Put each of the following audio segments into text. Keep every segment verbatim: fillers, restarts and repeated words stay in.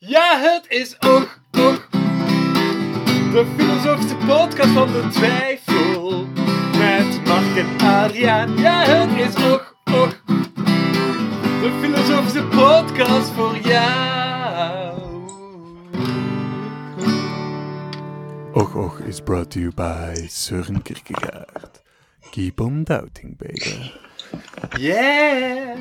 Ja, het is Och Och, de filosofische podcast van de twijfel. Met Mark en Adriaan. Ja, het is Och Och, de filosofische podcast voor jou. Och Och is brought to you by Søren Kierkegaard. Keep on doubting, baby. Yeah!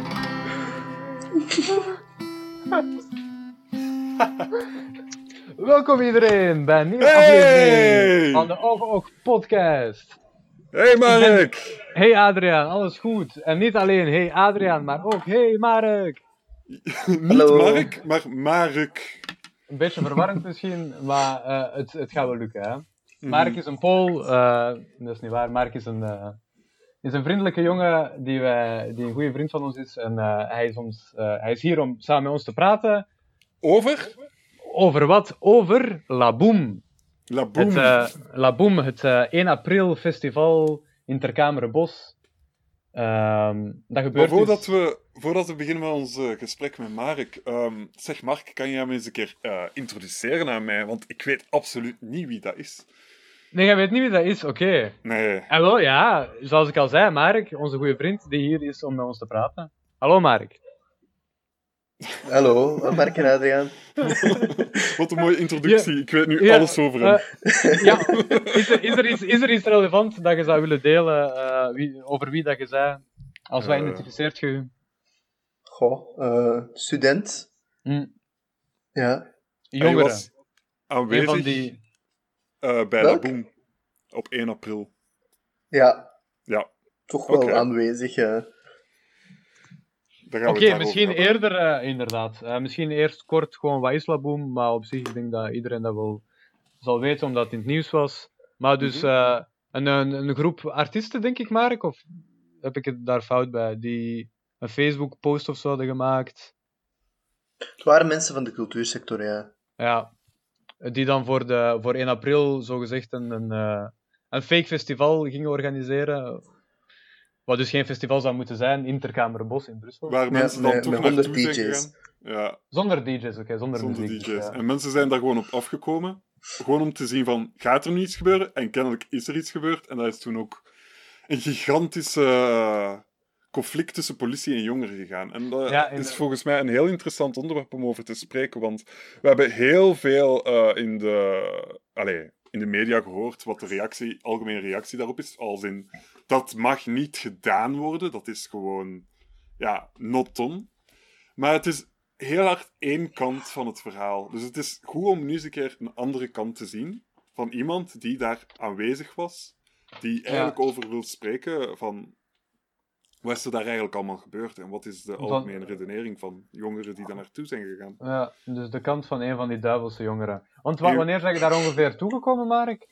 Welkom iedereen bij een nieuwe Hey! aflevering van de Och Och podcast. Hey Mark! Hey Adriaan, alles goed? En niet alleen hey Adriaan, maar ook hey Mark. Niet Hallo. Mark, maar Mark. Een beetje verwarrend misschien, maar uh, het, het gaat wel lukken. Hè? Mark is een Pool, uh, dat is niet waar. Mark is een, uh, is een vriendelijke jongen die, wij, die een goede vriend van ons is. En uh, hij, is ons, uh, hij is hier om samen met ons te praten. Over? Over wat? Over La Boom. La Boom. Het, uh, La Boom, het uh, één april festival in Ter Kamerenbos. Um, dat gebeurt Maar voordat, dus... we, voordat we beginnen met ons uh, gesprek met Mark, um, zeg Mark, kan jij me eens een keer uh, introduceren aan mij? Want ik weet absoluut niet wie dat is. Nee, jij weet niet wie dat is? Oké. Okay. Nee. En wel, ja, zoals ik al zei, Mark, onze goede vriend, die hier is om met ons te praten. Hallo Mark. Hallo, Mark en Adriaan. Wat een mooie introductie. Ja, ik weet nu ja, alles over hem. Uh, ja, is er, is, er iets, is er iets relevant dat je zou willen delen uh, wie, over wie dat je zei? Als wij Uh. identificeert je u? Goh, uh, student. Hm. Ja. Hij Jongeren. was aanwezig Een van die... uh, bij Welk? La Boom op één april. Ja, Ja, toch wel Oké. aanwezig, ja. daar gaan Oké, we het misschien daarover hebben. eerder, uh, inderdaad. Uh, misschien eerst kort gewoon wat is La Boom, maar op zich, ik denk dat iedereen dat wel zal weten, omdat het in het nieuws was. Maar dus Mhm. uh, een, een, een groep artiesten, denk ik, Mark, of heb ik het daar fout bij, die een Facebook-post of zo hadden gemaakt. Het waren mensen van de cultuursector, ja. Ja, die dan voor, de, voor één april zogezegd een, een, uh, een fake festival gingen organiseren. Wat dus geen festival zou moeten zijn in Ter Kamerenbos in Brussel. Waar Ja, mensen dan met- toch met naartoe honderd zijn D J's. gegaan. Ja, Zonder D J's, oké, okay, zonder, zonder muziek. D J's. Dus, ja. En mensen zijn daar gewoon op afgekomen. Gewoon om te zien van, gaat er nu iets gebeuren? En kennelijk is er iets gebeurd. En dat is toen ook een gigantische uh, conflict tussen politie en jongeren gegaan. En dat Ja, in is de- volgens mij een heel interessant onderwerp om over te spreken. Want we hebben heel veel uh, in, de, allez, in de media gehoord wat de reactie, algemene reactie daarop is. Als in, dat mag niet gedaan worden. Dat is gewoon, ja, not done. Maar het is heel hard één kant van het verhaal. Dus het is goed om nu eens een keer een andere kant te zien. Van iemand die daar aanwezig was. Die eigenlijk over wil spreken van... Wat is er daar eigenlijk allemaal gebeurd? En wat is de Van- algemene redenering van jongeren die daar naartoe zijn gegaan? Ja, dus de kant van een van die duivelse jongeren. Want wa- Ja. wanneer zijn je daar ongeveer toegekomen, Mark?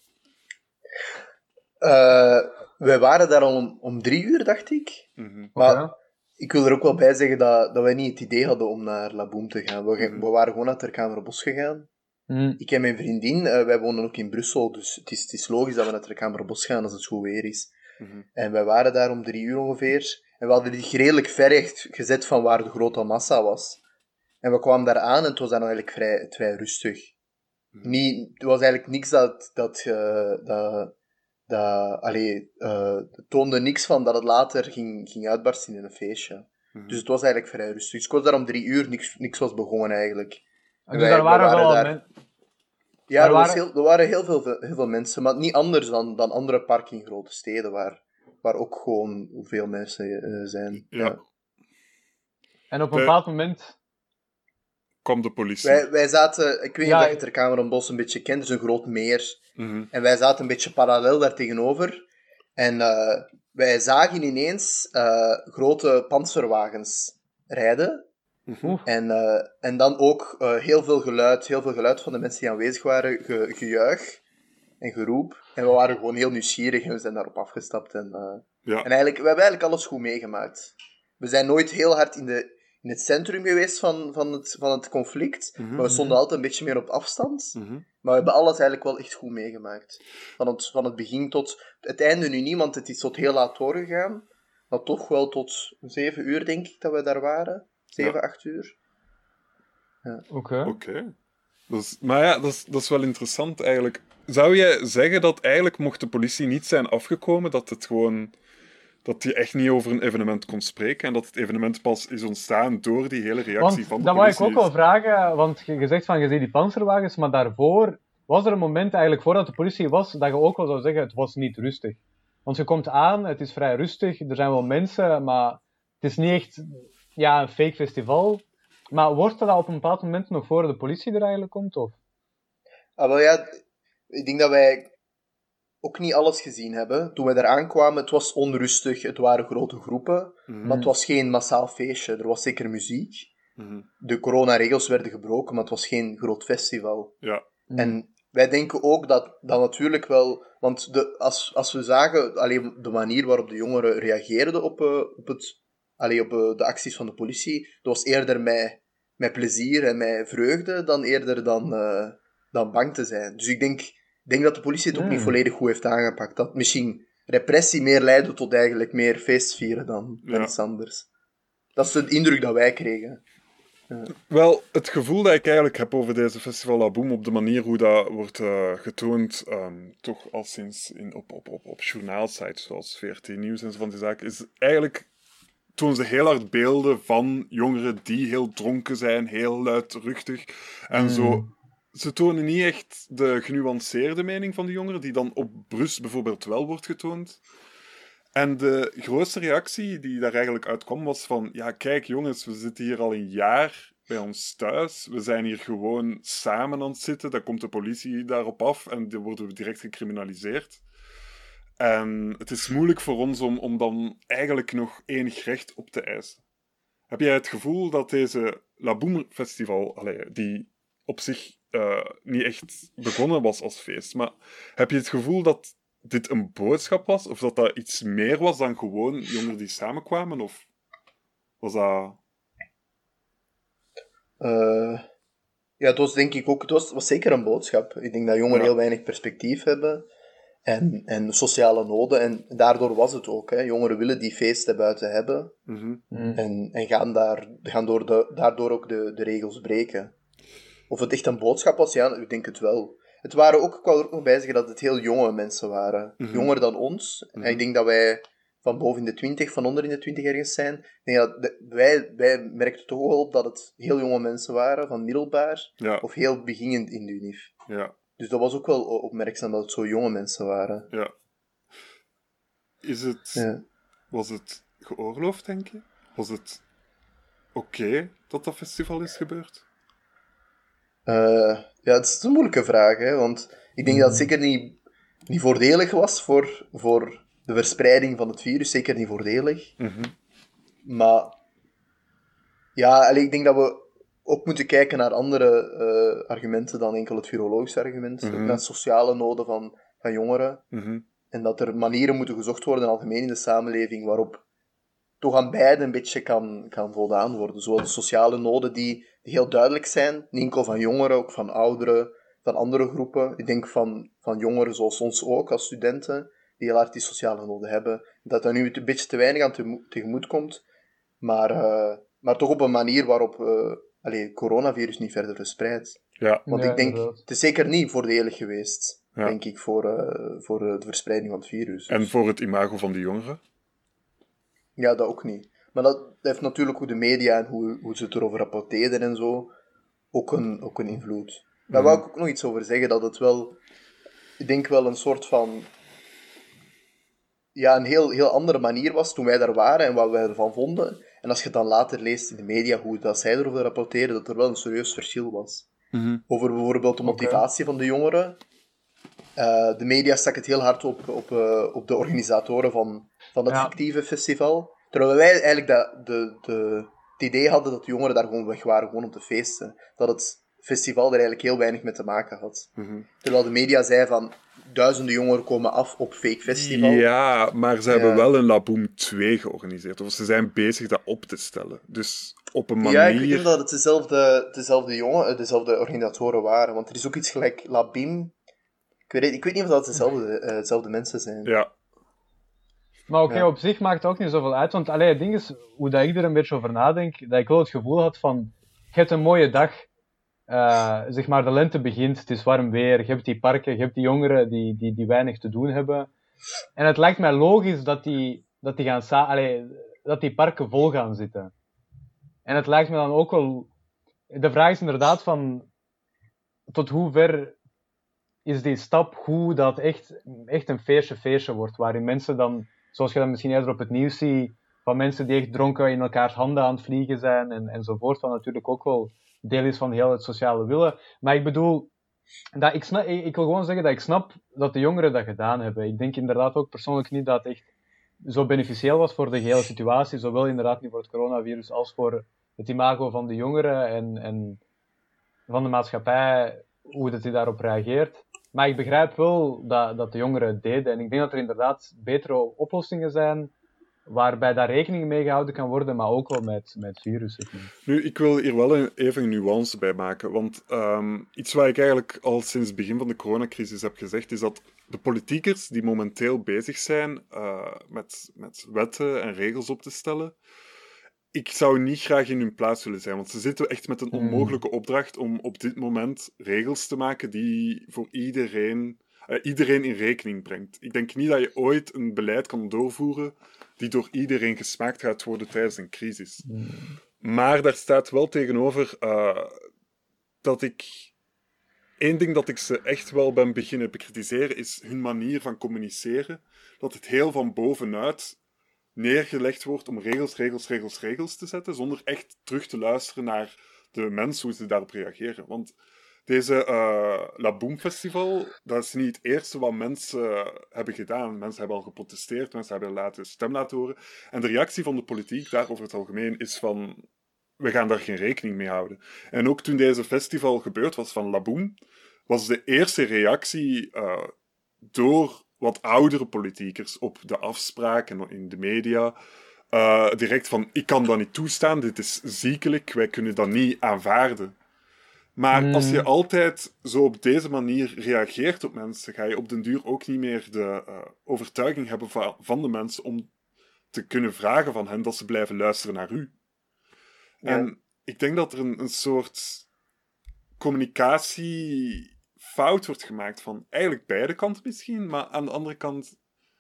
Uh, wij waren daar al om, om drie uur, dacht ik. Mhm. Maar Oké. ik wil er ook wel bij zeggen dat, dat wij niet het idee hadden om naar La Boom te gaan. We, Mhm. we waren gewoon naar Ter Kamerenbos gegaan. Hm. Ik en mijn vriendin, uh, wij wonen ook in Brussel, dus het is, het is logisch dat we naar Ter Kamerenbos gaan als het goed weer is. Mhm. En wij waren daar om drie uur ongeveer. En we hadden zich redelijk ver echt gezet van waar de grote massa was. En we kwamen daar aan en het was dan eigenlijk vrij, vrij rustig. Mhm. Niet, het was eigenlijk niks dat... dat, uh, dat, dat allee, uh, het toonde niks van dat het later ging, ging uitbarsten in een feestje. Mhm. Dus het was eigenlijk vrij rustig. Dus ik was daar om drie uur, niks, niks was begonnen eigenlijk. Dus Wij- daar we waren waren wel al daar- men- Ja, Er er, was waren- heel, er waren heel veel, heel veel mensen, maar niet anders dan, dan andere parken in grote steden, waar, waar ook gewoon hoeveel mensen uh, zijn. Ja. En op een Eh, bepaald moment... Kwam de politie. Wij, wij zaten, ik weet niet Ja, of je ik- Ter Kamerenbos een beetje kent, het is een groot meer. Mhm. En wij zaten een beetje parallel daar tegenover. En uh, wij zagen ineens uh, grote panzerwagens rijden. Mhm. Oeh. En, uh, en dan ook uh, heel veel geluid, heel veel geluid van de mensen die aanwezig waren, ge, gejuich en geroep. En we waren gewoon heel nieuwsgierig en we zijn daarop afgestapt. En, uh, Ja. en eigenlijk, we hebben eigenlijk alles goed meegemaakt. We zijn nooit heel hard in, de, in het centrum geweest van, van, het, van het conflict, Mhm. maar we stonden altijd een beetje meer op afstand. Mhm. Maar we hebben alles eigenlijk wel echt goed meegemaakt. Van het, van het begin tot het einde nu niet, want het is tot heel laat doorgegaan. Maar toch wel tot zeven uur, denk ik, dat we daar waren. Zeven, Ja. acht uur. Oké. Oké. Dus, maar ja, dat is, dat is wel interessant eigenlijk. Zou jij zeggen dat eigenlijk mocht de politie niet zijn afgekomen, dat het gewoon... dat je echt niet over een evenement kon spreken en dat het evenement pas is ontstaan door die hele reactie Want van de dat wou ik politie? ook wel vragen, want je, je zegt van, je ziet die panzerwagens, maar daarvoor was er een moment eigenlijk, voordat de politie was, dat je ook wel zou zeggen, het was niet rustig. Want je komt aan, het is vrij rustig, er zijn wel mensen, maar het is niet echt ja, een fake festival. Maar wordt dat op een bepaald moment nog voor de politie er eigenlijk komt? Of? Ah, wel ja, ik denk dat wij ook niet alles gezien hebben. Toen wij daar aankwamen, het was onrustig, het waren grote groepen, Mhm. maar het was geen massaal feestje. Er was zeker muziek. Mhm. De coronaregels werden gebroken, maar het was geen groot festival. Ja. En wij denken ook dat dat natuurlijk wel... Want de, als, als we zagen allee, de manier waarop de jongeren reageerden op, uh, op, het, allee, op uh, de acties van de politie, dat was eerder met, met plezier en met vreugde dan eerder dan, uh, dan bang te zijn. Dus ik denk, denk dat de politie het ook Mm. niet volledig goed heeft aangepakt. Dat misschien repressie meer leidde tot eigenlijk meer feestvieren dan, dan Ja. iets anders. Dat is de indruk dat wij kregen. Wel, het gevoel dat ik eigenlijk heb over deze Festival La Boom, op de manier hoe dat wordt uh, getoond, um, toch al sinds in, op, op, op, op journaalsites zoals V R T Nieuws en zo van die zaken, is eigenlijk tonen ze heel hard beelden van jongeren die heel dronken zijn, heel luidruchtig en Mm. zo. Ze tonen niet echt de genuanceerde mening van de jongeren, die dan op Brus bijvoorbeeld wel wordt getoond. En de grootste reactie die daar eigenlijk uitkwam was van, ja kijk jongens, we zitten hier al een jaar bij ons thuis, we zijn hier gewoon samen aan het zitten, dan komt de politie daarop af en dan worden we direct gecriminaliseerd. En het is moeilijk voor ons om, om dan eigenlijk nog enig recht op te eisen. Heb jij het gevoel dat deze La Boom Festival, allee, die op zich uh, niet echt begonnen was als feest, maar heb je het gevoel dat dit een boodschap was? Of dat dat iets meer was dan gewoon jongeren die samenkwamen? Of was dat... Uh, ja, het was denk ik ook... Het was, was zeker een boodschap. Ik denk dat jongeren Ja. heel weinig perspectief hebben. En, en sociale noden. En daardoor was het ook. Hè. Jongeren willen die feesten buiten hebben. Mm-hmm. Mm. En, en gaan, daar, gaan door de, daardoor ook de, de regels breken. Of het echt een boodschap was? Ja, ik denk het wel. Het waren ook, ik wou er ook nog bij zeggen dat het heel jonge mensen waren. Mhm. Jonger dan ons. Mhm. En ik denk dat wij van boven in de twintig, van onder in de twintig ergens zijn. Ik denk dat de- wij, wij merkten toch wel op dat het heel jonge mensen waren, van middelbaar. Ja, Of heel beginnend in de unief. ja, Dus dat was ook wel opmerkzaam dat het zo jonge mensen waren. ja. Is het... Ja. Was het geoorloofd, denk je? Was het oké dat dat festival is gebeurd? Uh, ja, het is een moeilijke vraag, hè, want ik denk dat het zeker niet, niet voordelig was voor, voor de verspreiding van het virus. Zeker niet voordelig. Mhm. Maar ja, allee, ik denk dat we ook moeten kijken naar andere uh, argumenten dan enkel het virologische argument. Mhm. Ook naar sociale noden van, van jongeren. Mhm. En dat er manieren moeten gezocht worden, algemeen in de samenleving, waarop toch aan beide een beetje kan, kan voldaan worden. Zowel de sociale noden die, die heel duidelijk zijn, niet enkel van jongeren, ook van ouderen, van andere groepen. Ik denk van, van jongeren zoals ons ook, als studenten, die heel hard die sociale noden hebben. Dat daar nu een beetje te weinig aan te, tegemoet komt, maar, uh, maar toch op een manier waarop uh, allee, het coronavirus niet verder verspreidt. Ja, Want Ja, ik denk, inderdaad. het is zeker niet voordelig geweest, Ja. denk ik, voor, uh, voor uh, de verspreiding van het virus. en voor het imago van die jongeren? Ja, dat ook niet. Maar dat heeft natuurlijk hoe de media en hoe, hoe ze het erover rapporteren en zo ook een, ook een invloed. Daar Mhm. wou ik ook nog iets over zeggen, dat het wel, ik denk wel een soort van, ja, een heel, heel andere manier was toen wij daar waren en wat wij ervan vonden. En als je dan later leest in de media hoe dat zij erover rapporteren, dat er wel een serieus verschil was. Mhm. Over bijvoorbeeld de Oké. motivatie van de jongeren. Uh, de media stak het heel hard op, op, uh, op de organisatoren van, van het Ja. fictieve festival. Terwijl wij eigenlijk dat, de, de, het idee hadden dat de jongeren daar gewoon weg waren, gewoon om te feesten. Dat het festival er eigenlijk heel weinig mee te maken had. Mhm. Terwijl de media zei van, duizenden jongeren komen af op fake festival. Ja, maar ze hebben Ja. wel een La Boom twee georganiseerd. Of ze zijn bezig dat op te stellen. Dus op een manier... Ja, ik weet niet of dat het dezelfde, dezelfde, jongen, dezelfde organisatoren waren. Want er is ook iets gelijk Labim. Ik weet, ik weet niet of dat dezelfde, uh, dezelfde mensen zijn. Ja, Maar oké, Ja. op zich maakt het ook niet zoveel uit. Want allee, het ding is, hoe dat ik er een beetje over nadenk, dat ik wel het gevoel had van, je hebt een mooie dag. uh, zeg maar de lente begint, het is warm weer, je hebt die parken, je hebt die jongeren die, die, die weinig te doen hebben. En het lijkt mij logisch dat die, dat die, gaan sa- Allee, dat die parken vol gaan zitten. En het lijkt me dan ook wel... De vraag is inderdaad van... Tot hoe ver is die stap goed dat echt, echt een feestje feestje wordt, waarin mensen dan, zoals je dat misschien eerder op het nieuws ziet, van mensen die echt dronken in elkaars handen aan het vliegen zijn en, enzovoort, wat natuurlijk ook wel deel is van heel het sociale willen. Maar ik bedoel, dat ik, snap, ik wil gewoon zeggen dat ik snap dat de jongeren dat gedaan hebben. Ik denk inderdaad ook persoonlijk niet dat het echt zo beneficieel was voor de gehele situatie, zowel inderdaad niet voor het coronavirus als voor het imago van de jongeren en, en van de maatschappij, hoe dat die daarop reageert. Maar ik begrijp wel dat, dat de jongeren het deden. En ik denk dat er inderdaad betere oplossingen zijn, waarbij daar rekening mee gehouden kan worden, maar ook wel met, met virussen. Nu, ik wil hier wel een, even een nuance bij maken. Want um, iets wat ik eigenlijk al sinds het begin van de coronacrisis heb gezegd, is dat de politiekers die momenteel bezig zijn uh, met, met wetten en regels op te stellen, ik zou niet graag in hun plaats willen zijn, want ze zitten echt met een onmogelijke opdracht om op dit moment regels te maken die voor iedereen, uh, iedereen in rekening brengt. Ik denk niet dat je ooit een beleid kan doorvoeren die door iedereen gesmaakt gaat worden tijdens een crisis. Mm. Maar daar staat wel tegenover uh, dat ik... Eén ding dat ik ze echt wel ben beginnen bekritiseren is hun manier van communiceren. Dat het heel van bovenuit neergelegd wordt om regels, regels, regels, regels te zetten, zonder echt terug te luisteren naar de mensen, hoe ze daarop reageren. Want deze uh, La Boom Festival, dat is niet het eerste wat mensen hebben gedaan. Mensen hebben al geprotesteerd, mensen hebben laten stem laten horen. En de reactie van de politiek daar over het algemeen is van, we gaan daar geen rekening mee houden. En ook toen deze festival gebeurd was van La Boom, was de eerste reactie uh, door wat oudere politiekers op de afspraken in de media uh, direct van, ik kan dat niet toestaan, dit is ziekelijk, wij kunnen dat niet aanvaarden. Maar mm. als je altijd zo op deze manier reageert op mensen, ga je op den duur ook niet meer de uh, overtuiging hebben van, van de mensen om te kunnen vragen van hen dat ze blijven luisteren naar u. Ja. En ik denk dat er een, een soort communicatie fout wordt gemaakt van eigenlijk beide kanten misschien, maar aan de andere kant...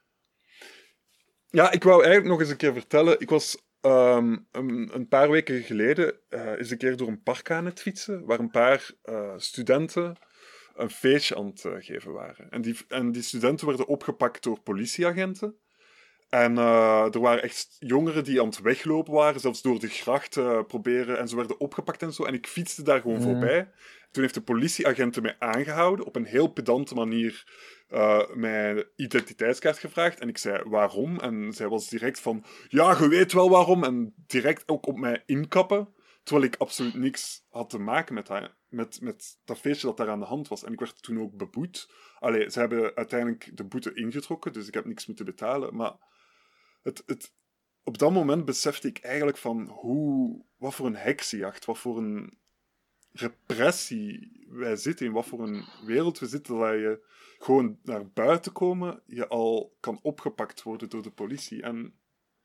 Ja, ik wou eigenlijk nog eens een keer vertellen. Ik was um, een, een paar weken geleden uh, eens een keer door een park aan het fietsen, waar een paar uh, studenten een feestje aan het uh, geven waren. En die, en die studenten werden opgepakt door politieagenten. En uh, er waren echt jongeren die aan het weglopen waren, zelfs door de gracht uh, proberen, en ze werden opgepakt en zo. En ik fietste daar gewoon mm. voorbij. Toen heeft de politieagenten mij aangehouden, op een heel pedante manier uh, mijn identiteitskaart gevraagd. En ik zei, waarom? En zij was direct van, ja, je weet wel waarom. En direct ook op mij inkappen, terwijl ik absoluut niks had te maken met, haar, met, met dat feestje dat daar aan de hand was. En ik werd toen ook beboet. Allee, ze hebben uiteindelijk de boete ingetrokken, dus ik heb niks moeten betalen. Maar het, het, op dat moment besefte ik eigenlijk van hoe, wat voor een heksenjacht, wat voor een repressie wij zitten, in wat voor een wereld we zitten, dat je gewoon naar buiten komen, je al kan opgepakt worden door de politie. En...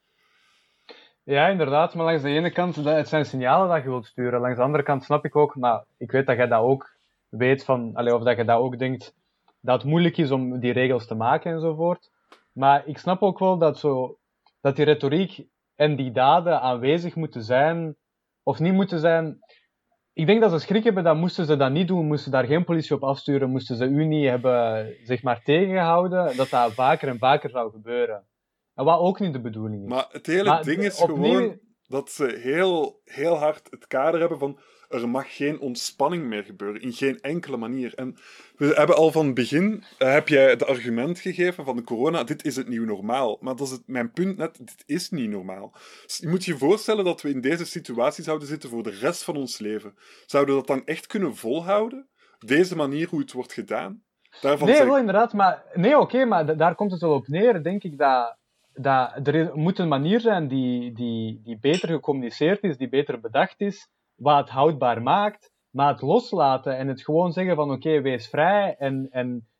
Ja, inderdaad, maar langs de ene kant, het zijn signalen dat je wilt sturen. Langs de andere kant snap ik ook, maar ik weet dat jij dat ook weet, van, allez, of dat je dat ook denkt, dat het moeilijk is om die regels te maken enzovoort. Maar ik snap ook wel dat, zo, dat die retoriek en die daden aanwezig moeten zijn, of niet moeten zijn. Ik denk dat ze schrik hebben, dat moesten ze dat niet doen, moesten daar geen politie op afsturen, moesten ze u niet hebben, zeg maar, tegengehouden, dat dat vaker en vaker zou gebeuren. En wat ook niet de bedoeling is. Maar het hele maar ding is opnieuw... gewoon dat ze heel, heel hard het kader hebben van, er mag geen ontspanning meer gebeuren, in geen enkele manier. En we hebben al van het begin, uh, heb jij het argument gegeven van de corona, dit is het nieuw normaal. Maar dat is het, mijn punt net, dit is niet normaal. Dus je moet je voorstellen dat we in deze situatie zouden zitten voor de rest van ons leven. Zouden we dat dan echt kunnen volhouden? Deze manier hoe het wordt gedaan? Daarvan nee, zeg... wel inderdaad, maar... Nee, oké, okay, maar d- daar komt het wel op neer, denk ik, dat... dat er is, moet een manier zijn die, die, die beter gecommuniceerd is, die beter bedacht is, wat het houdbaar maakt, maar het loslaten en het gewoon zeggen van oké, okay, wees vrij en, en,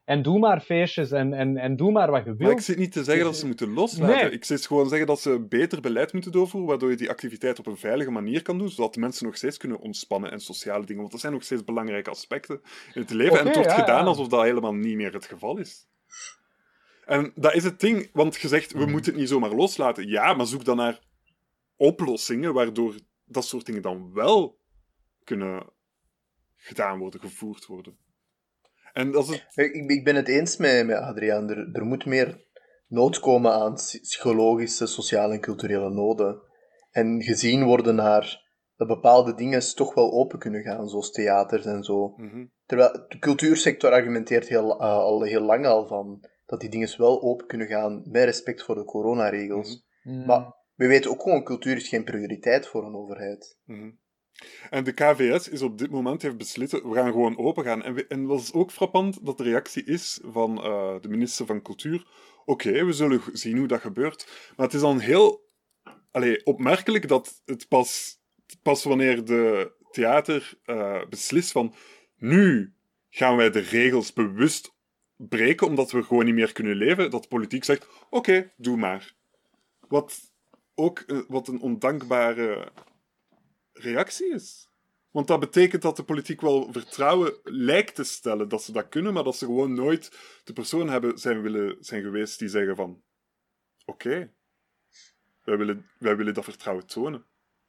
En doe maar feestjes en, en, en doe maar wat je wilt. Maar ik zit niet te zeggen dat ze moeten loslaten. Nee. Ik zit gewoon zeggen dat ze beter beleid moeten doorvoeren, waardoor je die activiteit op een veilige manier kan doen, zodat de mensen nog steeds kunnen ontspannen en sociale dingen. Want dat zijn nog steeds belangrijke aspecten in het leven. Okay, en het wordt ja, gedaan ja. alsof dat helemaal niet meer het geval is. En dat is het ding, want je zegt, we moeten het niet zomaar loslaten. Ja, maar zoek dan naar oplossingen, waardoor dat soort dingen dan wel kunnen gedaan worden, gevoerd worden. En dat is het... Ik, ik ben het eens met, met Adriaan. Er, er moet meer nood komen aan psychologische, sociale en culturele noden. En gezien worden naar dat bepaalde dingen toch wel open kunnen gaan, zoals theaters en zo. Mm-hmm. Terwijl de cultuursector argumenteert heel, uh, al heel lang al van dat die dingen wel open kunnen gaan met respect voor de coronaregels. Mm. Maar we weten ook gewoon, cultuur is geen prioriteit voor een overheid. Mm-hmm. En de K V S is op dit moment heeft beslist, we gaan gewoon open gaan. En, we, en dat is ook frappant dat de reactie is van uh, de minister van Cultuur. Oké, okay, we zullen zien hoe dat gebeurt. Maar het is dan heel allee, opmerkelijk dat het pas, pas wanneer de theater uh, beslist van nu gaan wij de regels bewust breken, omdat we gewoon niet meer kunnen leven, dat de politiek zegt, oké, okay, doe maar. Wat ook uh, wat een ondankbare reactie is. Want dat betekent dat de politiek wel vertrouwen lijkt te stellen dat ze dat kunnen, maar dat ze gewoon nooit de persoon hebben zijn, willen, zijn geweest die zeggen van oké, okay, wij, willen, wij willen dat vertrouwen tonen.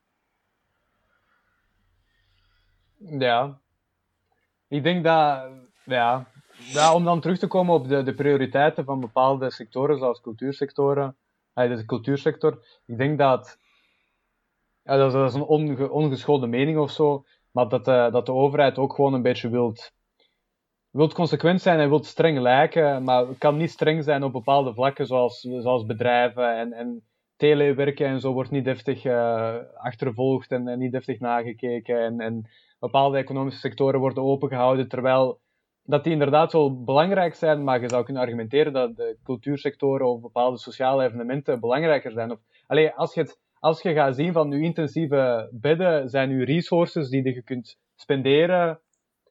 Ja. Ik denk dat, ja, dat om dan terug te komen op de, de prioriteiten van bepaalde sectoren, zoals cultuursectoren, de cultuursector, ik denk dat Ja, dat is, dat is een onge, ongeschoolde mening of zo, maar dat de, dat de overheid ook gewoon een beetje wilt, wilt consequent zijn en wilt streng lijken, maar kan niet streng zijn op bepaalde vlakken, zoals, zoals bedrijven en, en telewerken en zo wordt niet deftig uh, achtervolgd en, en niet deftig nagekeken en, en bepaalde economische sectoren worden opengehouden, terwijl dat die inderdaad wel belangrijk zijn, maar je zou kunnen argumenteren dat de cultuursectoren of bepaalde sociale evenementen belangrijker zijn. Of, allee, als je het Als je gaat zien van je intensieve bedden, zijn je resources die je kunt spenderen.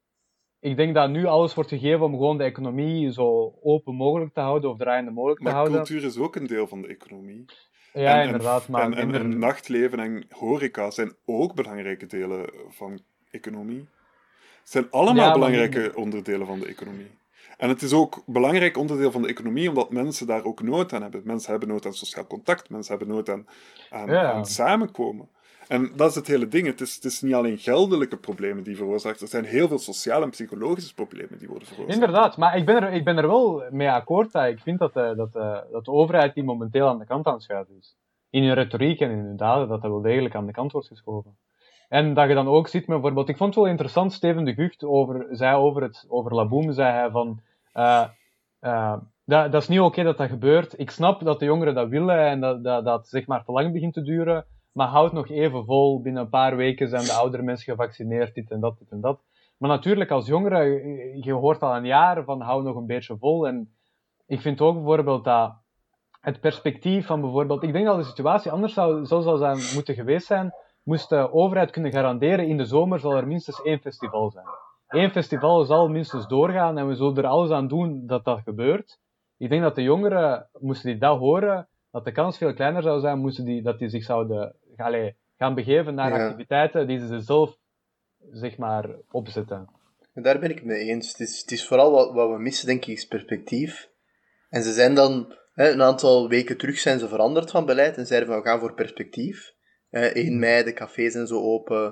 Ik denk dat nu alles wordt gegeven om gewoon de economie zo open mogelijk te houden, of draaiende mogelijk maar te houden. Maar cultuur is ook een deel van de economie. Ja, en, inderdaad. En, maar en, en, en nachtleven en horeca zijn ook belangrijke delen van economie. Het zijn allemaal ja, belangrijke maar... onderdelen van de economie. En het is ook een belangrijk onderdeel van de economie, omdat mensen daar ook nood aan hebben. Mensen hebben nood aan sociaal contact, mensen hebben nood aan, aan, ja. aan samenkomen. En dat is het hele ding. Het is, het is niet alleen geldelijke problemen die veroorzaakt, er zijn heel veel sociale en psychologische problemen die worden veroorzaakt. Inderdaad, maar ik ben er, ik ben er wel mee akkoord dat ik vind dat de, dat, de, dat de overheid die momenteel aan de kant aan het schuiven is. In hun retoriek en in hun daden, dat dat wel degelijk aan de kant wordt geschoven. En dat je dan ook ziet met bijvoorbeeld, ik vond het wel interessant, Steven de Gucht over, zei over, het, over Laboom, zei hij van, uh, uh, dat, dat is niet oké okay dat dat gebeurt. Ik snap dat de jongeren dat willen en dat dat, dat zeg maar te lang begint te duren, maar houd nog even vol, binnen een paar weken zijn de oudere mensen gevaccineerd, dit en dat, dit en dat. Maar natuurlijk, als jongere, je hoort al een jaar van hou nog een beetje vol. En ik vind ook bijvoorbeeld dat het perspectief van bijvoorbeeld, ik denk dat de situatie anders zou, zo zou zijn, moeten geweest zijn, moest de overheid kunnen garanderen, in de zomer zal er minstens één festival zijn. Eén festival zal minstens doorgaan en we zullen er alles aan doen dat dat gebeurt. Ik denk dat de jongeren, moesten die dat horen, dat de kans veel kleiner zou zijn, moesten die, dat die zich zouden allez, gaan begeven naar ja. activiteiten die ze zelf, zeg maar, opzetten. En daar ben ik het mee eens. Het is, het is vooral wat, wat we missen, denk ik, is perspectief. En ze zijn dan, hè, een aantal weken terug zijn ze veranderd van beleid en zeiden van we gaan voor perspectief. Uh, één mei, de cafés en zo open.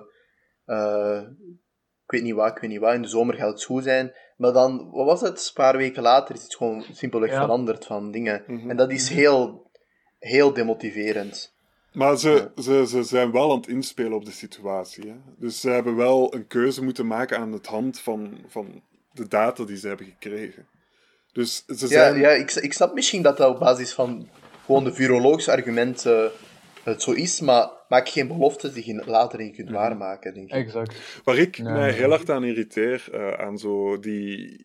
Uh, ik weet niet wat, ik weet niet wat. In de zomer gaat het goed zijn. Maar dan, wat was het? Een paar weken later is het gewoon simpelweg ja. veranderd van dingen. Mm-hmm. En dat is heel, heel demotiverend. Maar ze, ja. ze, ze zijn wel aan het inspelen op de situatie. Hè? Dus ze hebben wel een keuze moeten maken aan het hand van, van de data die ze hebben gekregen. Dus ze zijn... Ja, ja ik, ik snap misschien dat dat op basis van gewoon de virologische argumenten het zo is, maar maak geen beloftes die je later niet kunt waarmaken, denk ik. Exact. Waar ik nee, mij heel hard aan irriteer, uh, aan zo die,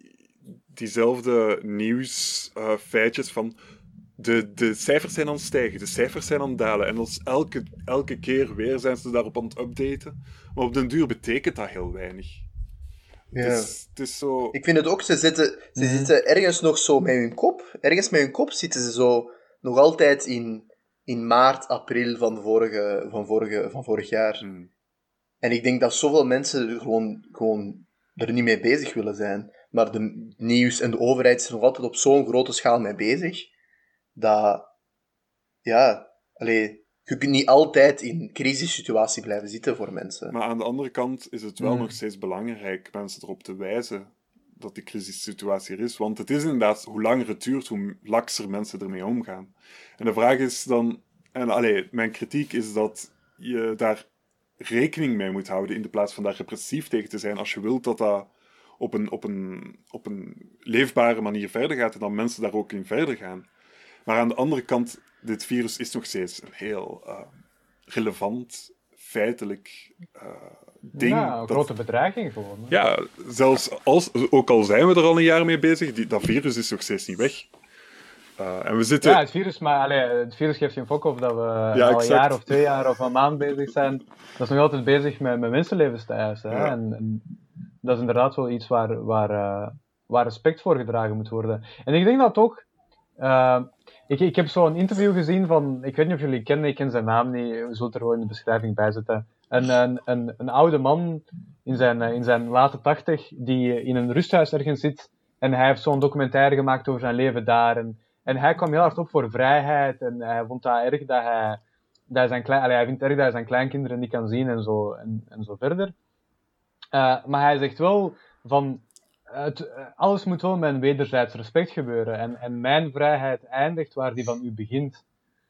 diezelfde nieuwsfeitjes uh, van de, de cijfers zijn aan het stijgen, de cijfers zijn aan het dalen, en als elke, elke keer weer zijn ze daarop aan het updaten. Maar op den duur betekent dat heel weinig. Ja. Het, is, het is zo... Ik vind het ook, ze, zitten, ze Mhm. zitten ergens nog zo met hun kop. Ergens met hun kop zitten ze zo nog altijd in, in maart, april van, vorige, van, vorige, van vorig jaar. Hmm. En ik denk dat zoveel mensen er gewoon, gewoon er niet mee bezig willen zijn. Maar de nieuws en de overheid zijn nog altijd op zo'n grote schaal mee bezig. Dat, ja, allee, je kunt niet altijd in een crisissituatie blijven zitten voor mensen. Maar aan de andere kant is het wel Hmm. nog steeds belangrijk mensen erop te wijzen dat die crisissituatie er is. Want het is inderdaad, hoe langer het duurt, hoe lakser mensen ermee omgaan. En de vraag is dan... En allee, mijn kritiek is dat je daar rekening mee moet houden in de plaats van daar repressief tegen te zijn als je wilt dat dat op een, op een, op een leefbare manier verder gaat en dat mensen daar ook in verder gaan. Maar aan de andere kant, dit virus is nog steeds een heel uh, relevant, feitelijk uh, ding. Ja, een dat, grote bedreiging gewoon. Hè. ja, zelfs als, ook al zijn we er al een jaar mee bezig, die, dat virus is nog steeds niet weg. Uh, en we zitten... Ja, het virus, maar allee, het virus geeft geen fok of dat we Ja, al een exact. jaar of twee jaar of een maand bezig zijn. Dat is nog altijd bezig met, met mensenlevens te eisen. Hè? Ja. En, en dat is inderdaad wel iets waar, waar, uh, waar respect voor gedragen moet worden. En ik denk dat ook... Uh, ik, ik heb zo een interview gezien van... Ik weet niet of jullie kennen, ik ken zijn naam niet. We zullen er wel in de beschrijving bij zetten. Een, een, een, een oude man in zijn, in zijn late tachtig die in een rusthuis ergens zit. En hij heeft zo'n documentaire gemaakt over zijn leven daar. En, En hij kwam heel hard op voor vrijheid. En hij vond dat erg dat hij, dat hij zijn klein, allee, hij vindt het erg dat hij zijn kleinkinderen niet kan zien en zo, en, en zo verder. Uh, maar hij zegt wel van, het, alles moet wel met een wederzijds respect gebeuren. En, en mijn vrijheid eindigt waar die van u begint.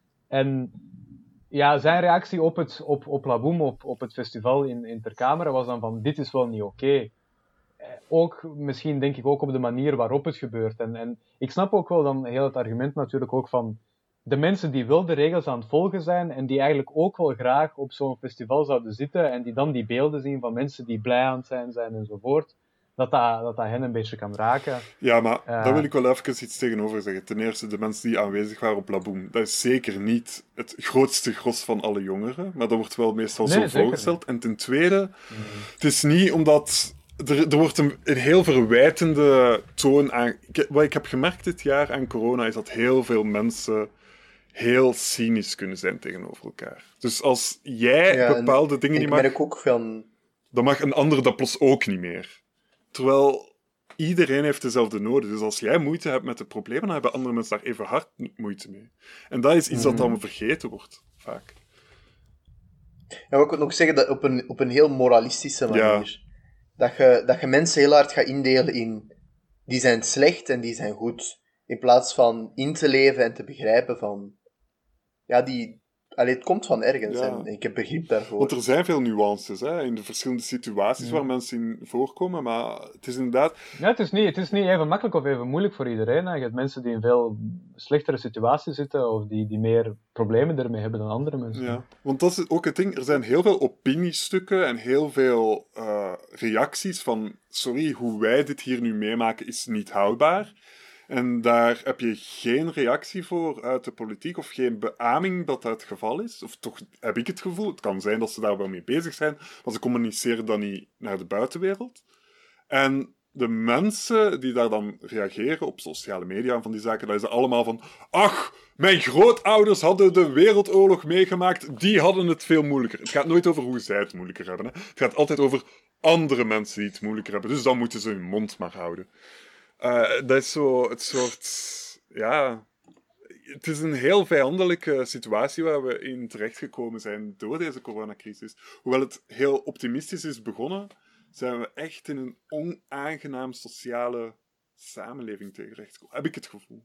En ja, zijn reactie op, het, op, op Laboom, op, op het festival in, in Ter Kamere, was dan van, dit is wel niet oké. Okay. Ook, misschien denk ik ook op de manier waarop het gebeurt. En, en ik snap ook wel dan heel het argument natuurlijk ook van de mensen die wel de regels aan het volgen zijn en die eigenlijk ook wel graag op zo'n festival zouden zitten en die dan die beelden zien van mensen die blij aan het zijn zijn enzovoort, dat dat, dat, dat hen een beetje kan raken. Ja, maar uh, daar wil ik wel even iets tegenover zeggen. Ten eerste, de mensen die aanwezig waren op Laboom, dat is zeker niet het grootste gros van alle jongeren, maar dat wordt wel meestal nee, zo voorgesteld. Niet. En ten tweede, mm. het is niet omdat... Er, er wordt een, een heel verwijtende toon aan... Ik, wat ik heb gemerkt dit jaar aan corona, is dat heel veel mensen heel cynisch kunnen zijn tegenover elkaar. Dus als jij ja, bepaalde dingen niet mag... Ik merk ook van... Dan mag een ander dat plots ook niet meer. Terwijl iedereen heeft dezelfde noden. Dus als jij moeite hebt met de problemen, dan hebben andere mensen daar even hard moeite mee. En dat is iets mm. dat dan vergeten wordt, vaak. Ja, wat ik wil nog zeggen, dat op een, op een heel moralistische manier. Ja. Dat je, dat je mensen heel hard gaat indelen in... Die zijn slecht en die zijn goed. In plaats van in te leven en te begrijpen van... Ja, die... Allee, het komt van ergens ja. en ik heb begrip daarvoor. Want er zijn veel nuances hè, in de verschillende situaties ja. waar mensen in voorkomen, maar het is inderdaad... Ja, het is niet, het is niet even makkelijk of even moeilijk voor iedereen. Hè. Je hebt mensen die in veel slechtere situaties zitten of die, die meer problemen ermee hebben dan andere mensen. Ja, want dat is ook het ding. Er zijn heel veel opiniestukken en heel veel uh, reacties van sorry, hoe wij dit hier nu meemaken is niet houdbaar. En daar heb je geen reactie voor uit de politiek of geen beaming dat dat het geval is. Of toch heb ik het gevoel. Het kan zijn dat ze daar wel mee bezig zijn, maar ze communiceren dat niet naar de buitenwereld. En de mensen die daar dan reageren op sociale media en van die zaken, dat is allemaal van ach, mijn grootouders hadden de Wereldoorlog meegemaakt, die hadden het veel moeilijker. Het gaat nooit over hoe zij het moeilijker hebben. Hè. Het gaat altijd over andere mensen die het moeilijker hebben. Dus dan moeten ze hun mond maar houden. Uh, dat is zo het soort... Ja... Het is een heel vijandelijke situatie waar we in terechtgekomen zijn door deze coronacrisis. Hoewel het heel optimistisch is begonnen, zijn we echt in een onaangenaam sociale samenleving terechtgekomen. Heb ik het gevoel.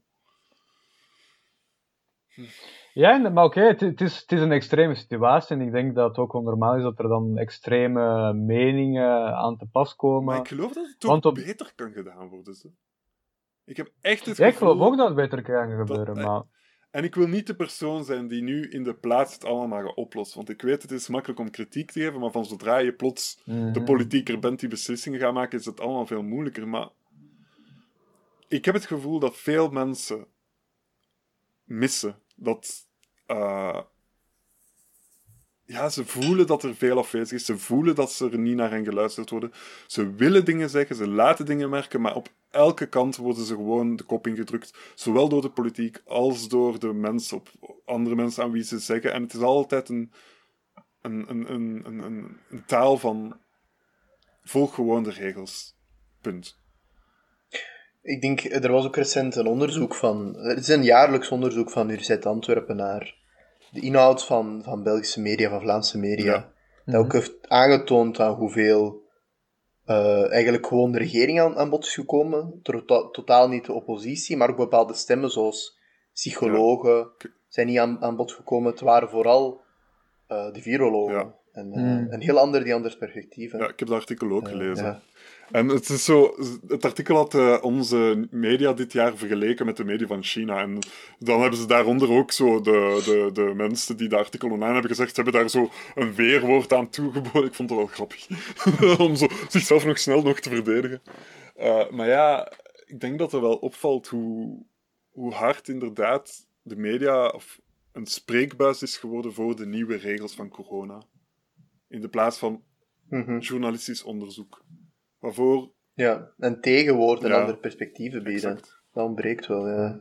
Hm. Ja, maar oké, okay, het, het, is, het is een extreme situatie en ik denk dat het ook wel normaal is dat er dan extreme meningen aan te pas komen. Maar ik geloof dat het toch op... beter kan gedaan worden. Zo. Ik heb echt het ja, gevoel... ik geloof ook dat het beter kan gebeuren, dat, maar... En ik wil niet de persoon zijn die nu in de plaats het allemaal gaat oplossen. Want ik weet, het is makkelijk om kritiek te geven, maar van zodra je plots mm-hmm. de politieker bent die beslissingen gaat maken, is het allemaal veel moeilijker. Maar ik heb het gevoel dat veel mensen missen dat... Uh, ja, ze voelen dat er veel afwezig is. Ze voelen dat ze er niet naar hen geluisterd worden. Ze willen dingen zeggen, ze laten dingen merken, maar op elke kant worden ze gewoon de kop ingedrukt. Zowel door de politiek als door de mensen, op andere mensen aan wie ze zeggen. En het is altijd een, een, een, een, een, een, een taal van volg gewoon de regels. Punt. Ik denk, er was ook recent een onderzoek van... Er is een jaarlijks onderzoek van de Universiteit Antwerpen naar de inhoud van, van Belgische media, van Vlaamse media. Ja. Dat ook heeft aangetoond aan hoeveel uh, eigenlijk gewoon de regering aan, aan bod is gekomen. To- totaal niet de oppositie, maar ook bepaalde stemmen zoals psychologen ja. zijn niet aan, aan bod gekomen. Het waren vooral uh, de virologen. Ja. En, uh, mm. Een heel ander, die anders perspectief. Hè. Ja, ik heb dat artikel ook gelezen. Uh, ja. En het is zo, het artikel had uh, onze media dit jaar vergeleken met de media van China. En dan hebben ze daaronder ook zo de, de, de mensen die dat artikel online hebben gezegd, hebben daar zo een weerwoord aan toegeboden. Ik vond het wel grappig. Om zo zichzelf nog snel nog te verdedigen. Uh, maar ja, ik denk dat er wel opvalt hoe, hoe hard inderdaad de media of een spreekbuis is geworden voor de nieuwe regels van corona. In de plaats van mm-hmm. journalistisch onderzoek. Waarvoor... Ja, en tegenwoord en ja, andere perspectieven bieden. Exact. Dat ontbreekt wel, ja.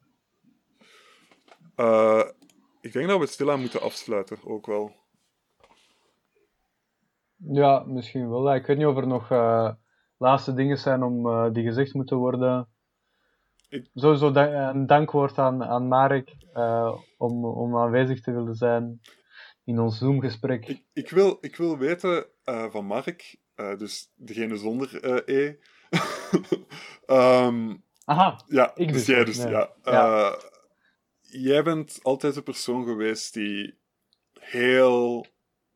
Uh, ik denk dat we het stilaan moeten afsluiten, ook wel. Ja, misschien wel. Ik weet niet of er nog uh, laatste dingen zijn om, uh, die gezegd moeten worden. Ik... Sowieso da- een dankwoord aan, aan Marek uh, om, om aanwezig te willen zijn in ons Zoom-gesprek. Ik, ik, wil, ik wil weten uh, van Mark... Uh, dus degene zonder uh, E. um, Aha, ja, ik dus dus jij ook, dus, nee. ja. Uh, ja. Jij bent altijd een persoon geweest die heel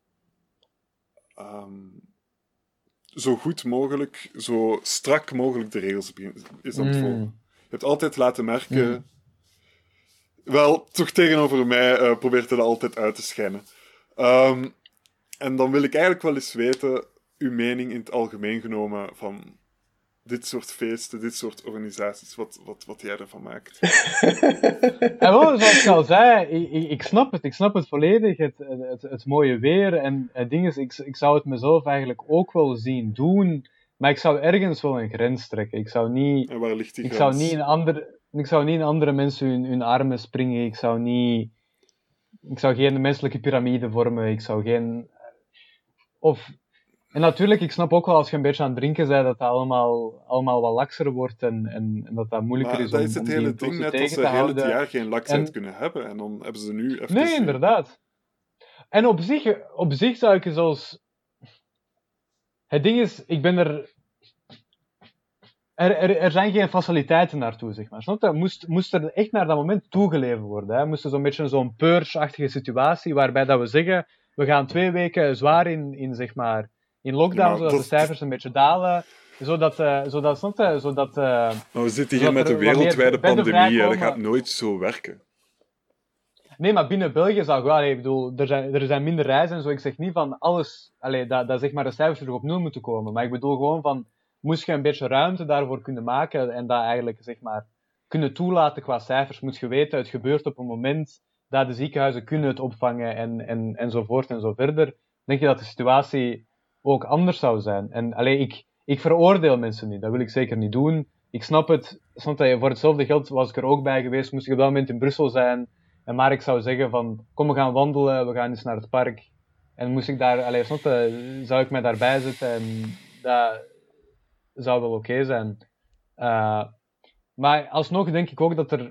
um, zo goed mogelijk, zo strak mogelijk de regels is aan het volgen. Mm. Je hebt altijd laten merken... Mm. Wel, toch tegenover mij uh, probeert hij dat altijd uit te schijnen. Um, en dan wil ik eigenlijk wel eens weten... uw mening in het algemeen genomen van dit soort feesten, dit soort organisaties, wat, wat, wat jij ervan maakt. En wel, zoals ik al zei, ik, ik, ik snap het, ik snap het volledig, het, het, het mooie weer en het ding is, ik, ik zou het mezelf eigenlijk ook wel zien doen, maar ik zou ergens wel een grens trekken. Ik zou niet, en waar ligt die ik grens? zou niet in andere, ik zou niet in andere mensen hun, hun armen springen, ik zou niet, ik zou geen menselijke piramide vormen, ik zou geen, of... En natuurlijk, ik snap ook wel als je een beetje aan het drinken bent, dat dat allemaal, allemaal wat lakser wordt en, en, en dat dat moeilijker maar is om, om, om dat is die het hele ding, net als ze heel het jaar geen laksheid en... kunnen hebben. En dan hebben ze nu even... Nee, inderdaad. En op zich, op zich zou ik zelfs... Het ding is, ik ben er... Er, er, er zijn geen faciliteiten naartoe, zeg maar. Snap je? Moest, moest er echt naar dat moment toegeleverd worden. Hè? Moest er zo'n beetje zo'n purge-achtige situatie, waarbij dat we zeggen, we gaan twee weken zwaar in, in zeg maar... in lockdown, ja, zodat dat... de cijfers een beetje dalen, zodat... Uh, zodat, zodat, zodat uh, maar we zitten hier met een wereldwijde pandemie, dat gaat nooit zo werken. Nee, maar binnen België zou ik wel... Ik bedoel, er zijn, er zijn minder reizen en zo. Ik zeg niet van alles... Allee, dat, dat zeg maar de cijfers terug op nul moeten komen. Maar ik bedoel gewoon van... Moest je een beetje ruimte daarvoor kunnen maken en dat eigenlijk, zeg maar... kunnen toelaten qua cijfers, moet je weten, het gebeurt op een moment dat de ziekenhuizen kunnen het opvangen en, en, enzovoort en zo verder. Denk je dat de situatie... ook anders zou zijn. En allee, ik, ik veroordeel mensen niet, dat wil ik zeker niet doen. Ik snap het, snap dat je, voor hetzelfde geld was ik er ook bij geweest, moest ik op dat moment in Brussel zijn, en maar ik zou zeggen van, kom we gaan wandelen, we gaan eens naar het park, en moest ik daar, allee, snap je, zou ik mij daarbij zitten, en dat zou wel oké okay zijn. Uh, maar alsnog denk ik ook dat er,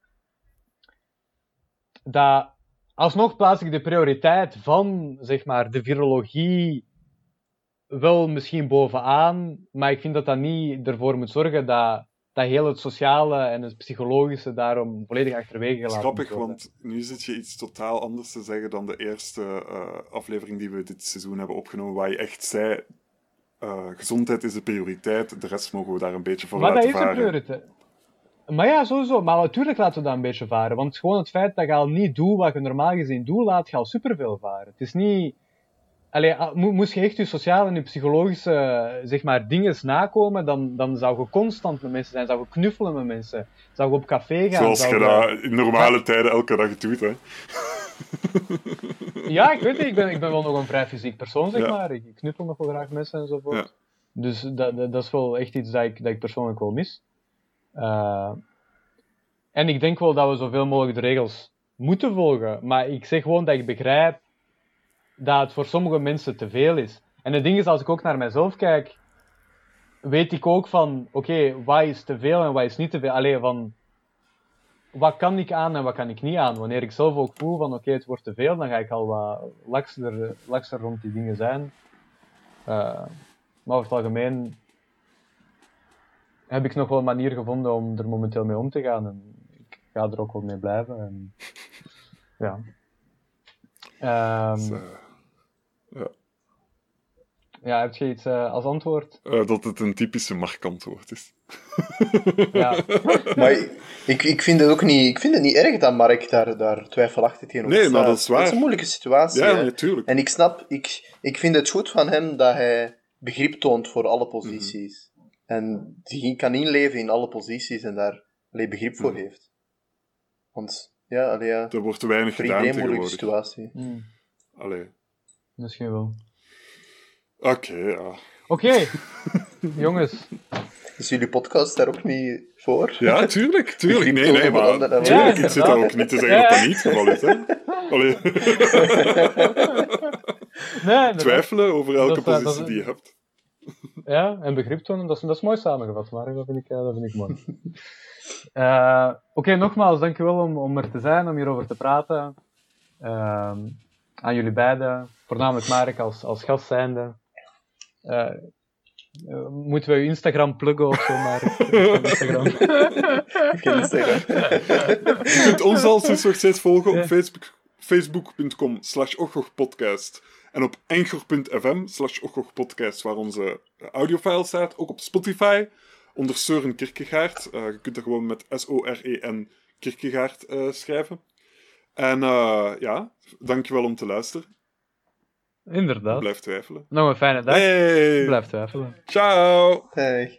dat, alsnog plaats ik de prioriteit van, zeg maar, de virologie wel misschien bovenaan, maar ik vind dat dat niet ervoor moet zorgen dat, dat heel het sociale en het psychologische daarom volledig achterwege gelaten wordt. Grappig, want nu zit je iets totaal anders te zeggen dan de eerste uh, aflevering die we dit seizoen hebben opgenomen, waar je echt zei, uh, gezondheid is de prioriteit, de rest mogen we daar een beetje voor maar laten dat varen. is een prioriteit. Maar ja, sowieso. Maar natuurlijk laten we dat een beetje varen. Want gewoon het feit dat je al niet doet wat je normaal gezien doet, laat je al superveel varen. Het is niet... Allee, moest je echt je sociale en je psychologische, zeg maar, dingen nakomen, dan, dan zou je constant met mensen zijn, zou je knuffelen met mensen, zou je op café gaan. Zoals je je... dat in normale ja. tijden elke dag doet, hè? Ja, ik weet het. Ik ben, ik ben wel nog een vrij fysiek persoon, zeg Ja. maar. Ik, ik knuffel nog wel graag mensen enzovoort. Ja. Dus dat, dat, dat is wel echt iets dat ik, dat ik persoonlijk wel mis. Uh, en ik denk wel dat we zoveel mogelijk de regels moeten volgen. Maar ik zeg gewoon dat ik begrijp dat het voor sommige mensen te veel is. En het ding is, als ik ook naar mijzelf kijk, weet ik ook van, oké, okay, wat is te veel en wat is niet te veel. Allee, van, wat kan ik aan en wat kan ik niet aan? Wanneer ik zelf ook voel van, oké, okay, het wordt te veel, dan ga ik al wat lakser, lakser rond die dingen zijn. Uh, maar over het algemeen heb ik nog wel een manier gevonden om er momenteel mee om te gaan. En ik ga er ook wel mee blijven. En, ja. Um, dus, uh, ja. Ja, heb je iets uh, als antwoord? Uh, dat het een typische Mark-antwoord is. Ja. Maar ik, ik, vind het ook niet, ik vind het niet erg dat Mark daar, daar twijfelachtig tegenover nee, staat. maar dat is waar. Het is een moeilijke situatie. Ja, hè? natuurlijk. En ik snap, ik, ik vind het goed van hem dat hij begrip toont voor alle posities. Mm-hmm. En die kan inleven in alle posities en daar allee, begrip voor mm-hmm. heeft. Want, ja, allee, ja. Er wordt te weinig gedaan tegenwoordig. Moeilijke situatie. Mm. Allee. Misschien wel. Oké, okay, ja. Oké, okay. Jongens. Is jullie podcast daar ook niet voor? Ja, tuurlijk, tuurlijk. Nee, nee, maar ja, tuurlijk, ik zit daar ook niet te zeggen dat dat niet het geval is, hè. Allee. Nee, twijfelen over elke dat, positie dat, dat, die je hebt. Ja, en begrip tonen, dat is, dat is mooi samengevat, maar dat vind ik, dat vind ik mooi. uh, Oké, okay, nogmaals, dankjewel om, om er te zijn, om hierover te praten. Uh, aan jullie beiden, voornamelijk Mark als, als gast zijnde. Uh, uh, moeten we je Instagram pluggen of zo, Mark? Instagram. Instagram. Je kunt ons al sinds nog steeds volgen op Facebook, facebook.com slash ochgochpodcast en op anchor.fm slash ochgochpodcast, waar onze audiofile staat. Ook op Spotify, onder Søren Kierkegaard. Uh, je kunt er gewoon met S O R E N Kierkegaard uh, schrijven. En uh, ja, dankjewel om te luisteren. Inderdaad. Blijf twijfelen. Nog een fijne dag. Hey. Blijf twijfelen. Ciao. Hey.